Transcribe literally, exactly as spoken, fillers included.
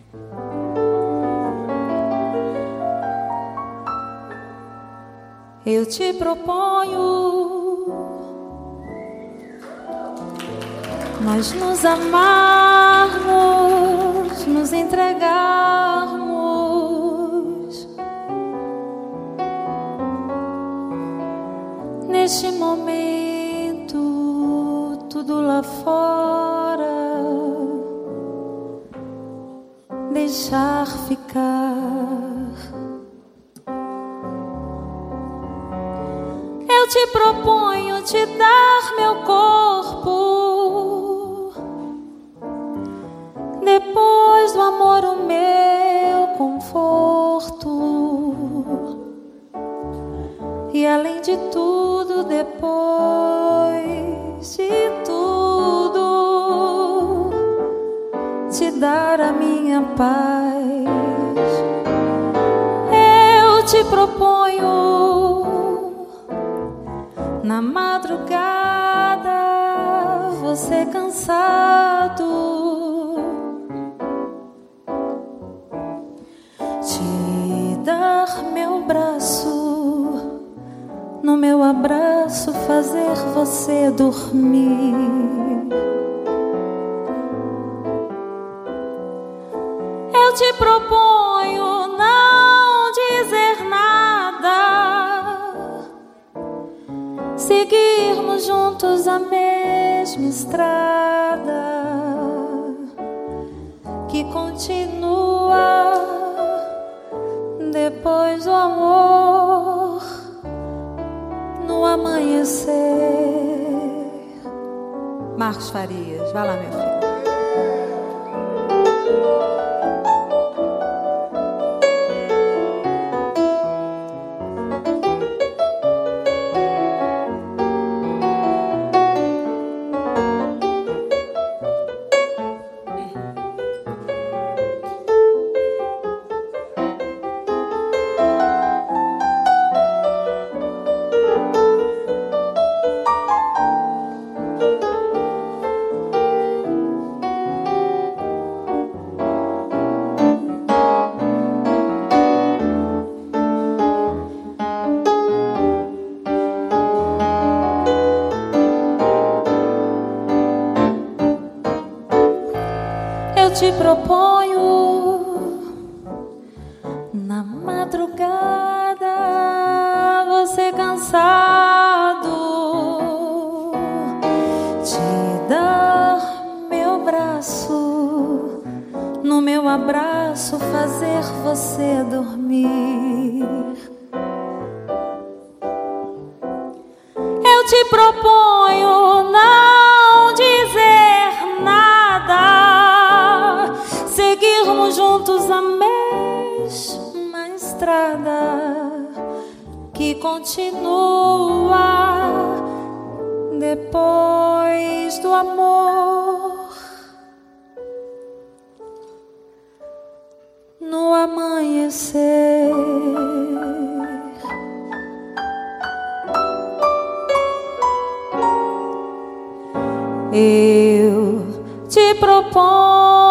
Eu te proponho nós nos amarmos, nos entregarmos neste momento, tudo lá fora, deixar ficar. Eu te proponho te dar meu corpo, depois do amor o meu conforto, e além de tudo, depois de tudo, te dar a minha paz. Eu te proponho na madrugada, você cansado, te dar meu braço, no meu abraço fazer você dormir. Eu te proponho não dizer nada, seguirmos juntos a mesma estrada que continua depois do amor no amanhecer. Marcos Farias, vai lá, meu filho. Eu te proponho na madrugada, você cansado, te dar meu braço, no meu abraço fazer você dormir. Eu te proponho não dizer nada, seguirmos juntos a mesma estrada que continua depois do amor no amanhecer. Eu te proponho